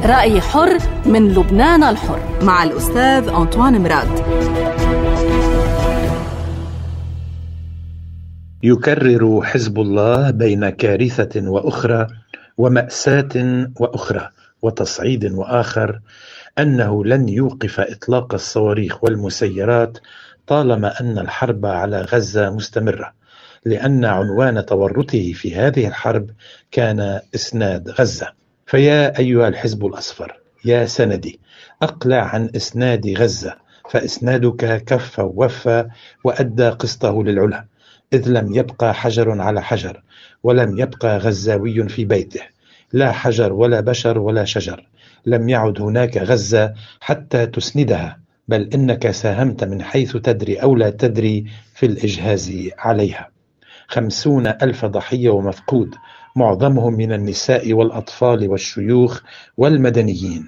رأي حر من لبنان الحر مع الأستاذ أنطوان مراد. يكرر حزب الله بين كارثة وأخرى ومأساة وأخرى وتصعيد وآخر أنه لن يوقف إطلاق الصواريخ والمسيرات طالما أن الحرب على غزة مستمرة، لأن عنوان تورطه في هذه الحرب كان إسناد غزة. فيا أيها الحزب الأصفر، يا سندي، أقلع عن إسناد غزة، فإسنادك كف ووفى وأدى قسطه للعلا، إذ لم يبقى حجر على حجر، ولم يبقى غزاوي في بيته، لا حجر ولا بشر ولا شجر. لم يعد هناك غزة حتى تسندها، بل إنك ساهمت من حيث تدري أو لا تدري في الإجهاز عليها. 50,000 ضحية ومفقود، معظمهم من النساء والأطفال والشيوخ والمدنيين.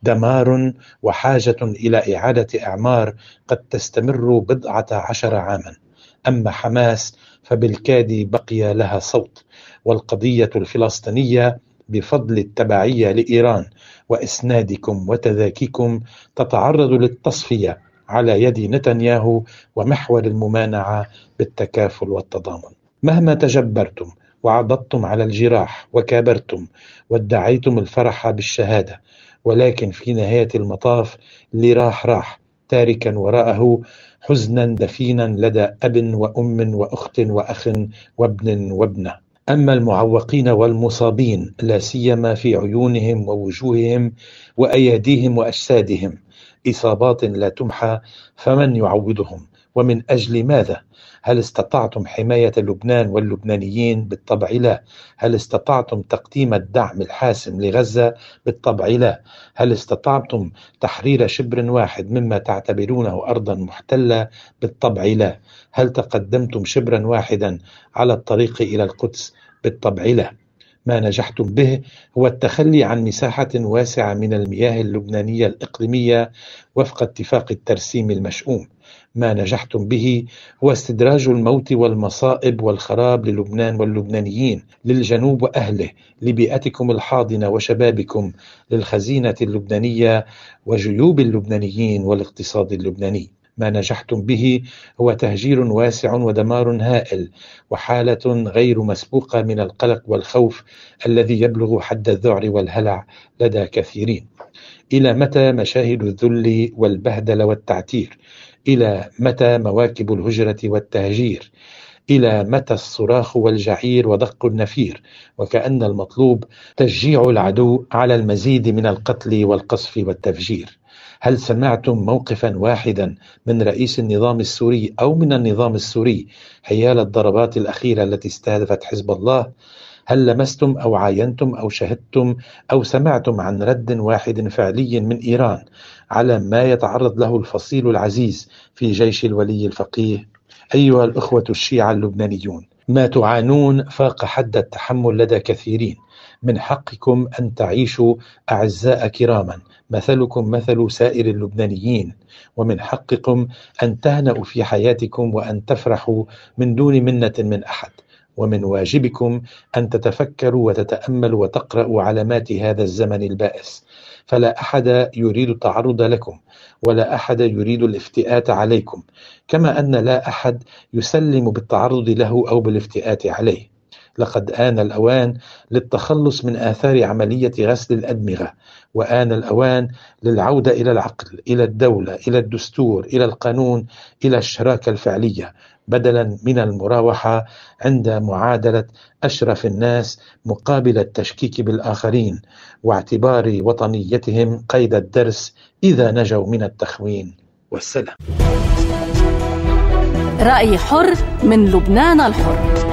دمار وحاجة إلى إعادة أعمار قد تستمر 10 عاما. أما حماس فبالكاد بقي لها صوت، والقضية الفلسطينية بفضل التبعية لإيران وإسنادكم وتذاكيكم تتعرض للتصفية على يد نتنياهو ومحور الممانعة بالتكافل والتضامن. مهما تجبرتم وعضدتم على الجراح وكابرتم وادعيتم الفرح بالشهادة، ولكن في نهاية المطاف اللي راح تاركا وراءه حزنا دفينا لدى أب وأم وأخت وأخ وابن وابنة. أما المعوقين والمصابين لا سيما في عيونهم ووجوههم وأياديهم وأجسادهم إصابات لا تمحى، فمن يعوضهم ومن أجل ماذا؟ هل استطعتم حماية لبنان واللبنانيين؟ بالطبع لا. هل استطعتم تقديم الدعم الحاسم لغزة؟ بالطبع لا. هل استطعتم تحرير شبر واحد مما تعتبرونه أرضا محتلة؟ بالطبع لا. هل تقدمتم شبرا واحدا على الطريق إلى القدس؟ بالطبع لا. ما نجحتم به هو التخلي عن مساحة واسعة من المياه اللبنانية الإقليمية وفق اتفاق الترسيم المشؤوم. ما نجحتم به هو استدراج الموت والمصائب والخراب للبنان واللبنانيين، للجنوب وأهله، لبيئتكم الحاضنة وشبابكم، للخزينة اللبنانية وجيوب اللبنانيين والاقتصاد اللبناني. ما نجحتم به هو تهجير واسع ودمار هائل وحالة غير مسبوقة من القلق والخوف الذي يبلغ حد الذعر والهلع لدى كثيرين. إلى متى مشاهد الذل والبهدل والتعتير؟ إلى متى مواكب الهجرة والتهجير؟ إلى متى الصراخ والجعير ودق النفير؟ وكأن المطلوب تشجيع العدو على المزيد من القتل والقصف والتفجير. هل سمعتم موقفا واحدا من رئيس النظام السوري أو من النظام السوري حيال الضربات الأخيرة التي استهدفت حزب الله؟ هل لمستم أو عاينتم أو شهدتم أو سمعتم عن رد واحد فعلي من إيران على ما يتعرض له الفصيل العزيز في جيش الولي الفقيه؟ أيها الأخوة الشيعة اللبنانيون، ما تعانون فاق حد التحمل لدى كثيرين. من حقكم أن تعيشوا أعزاء كراما مثلكم مثل سائر اللبنانيين، ومن حقكم أن تهنأوا في حياتكم وأن تفرحوا من دون منة من أحد، ومن واجبكم أن تتفكروا وتتأملوا وتقرأوا علامات هذا الزمن البائس، فلا أحد يريد التعرض لكم ولا أحد يريد الافتئات عليكم، كما أن لا أحد يسلم بالتعرض له أو بالافتئات عليه. لقد آن الأوان للتخلص من آثار عملية غسل الأدمغة، وآن الأوان للعودة إلى العقل، إلى الدولة، إلى الدستور، إلى القانون، إلى الشراكة الفعلية، بدلا من المراوحة عند معادلة أشرف الناس مقابل التشكيك بالآخرين واعتبار وطنيتهم قيد الدرس إذا نجوا من التخوين. والسلام. رأي حر من لبنان الحر.